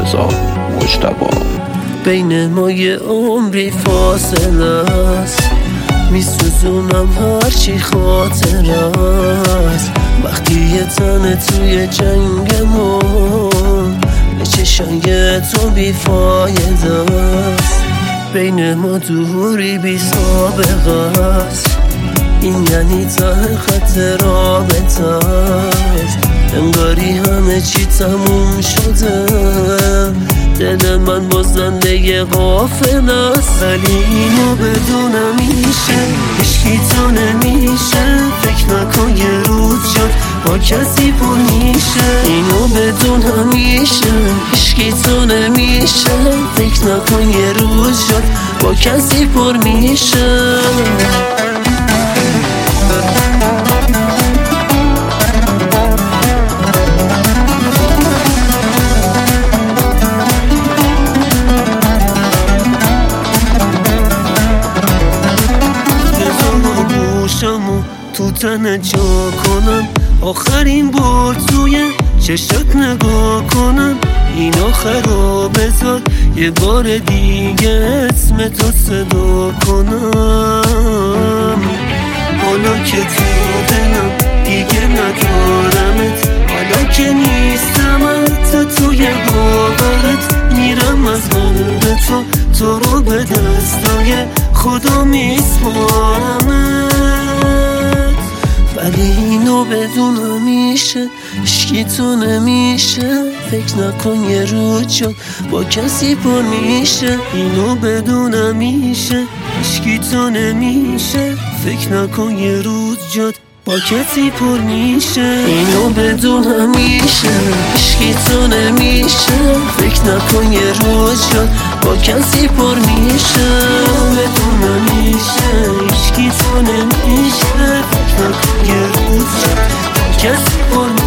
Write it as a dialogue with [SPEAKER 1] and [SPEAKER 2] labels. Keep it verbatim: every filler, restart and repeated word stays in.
[SPEAKER 1] رضا مجتبی.
[SPEAKER 2] بین ما یه عمری فاصله است، میسوزونم هرچی خاطر است. وقتی یه تنه توی جنگمون به چشای تو بیفایده است. بین ما دوری بی سابقه است، این یعنی ته خط رابطه است. انگاری همه چی تموم شده، دل من با زنده غافل است. ولی اینو بدونم میشه، عشقی تو نمیشه. فکر نکن یه روز شد با کسی پر میشه. اینو بدونم میشه، عشقی تو نمیشه. فکر نکن یه روز شد با کسی پر میشه. تو تنه جا کنم، آخرین بار توی چشت نگاه کنم. اینو خراب بذار یه بار دیگه اسم تو صدا کنم. حالا که تو دلم دیگه ندارمت، حالا که نیستم حتی توی باورت. میرم از قلب تو، تو رو به دستای خدا میسپارمت. ولی اینو بدونم میشه، عشقی تو نمیشه. فکر نکن یه روز شد با کسی پر میشه. اینو بدونم میشه، عشقی تو نمیشه. فکر نکن یه روز شد با کسی پر میشه. اینو بدونم میشه، عشقی تو نمیشه. فکر نکن یه روز شد با کسی پر میشه. بدونم میشه، عشقی تو نمیشه. فکر نکن یه روز شد با کسی پر میشه.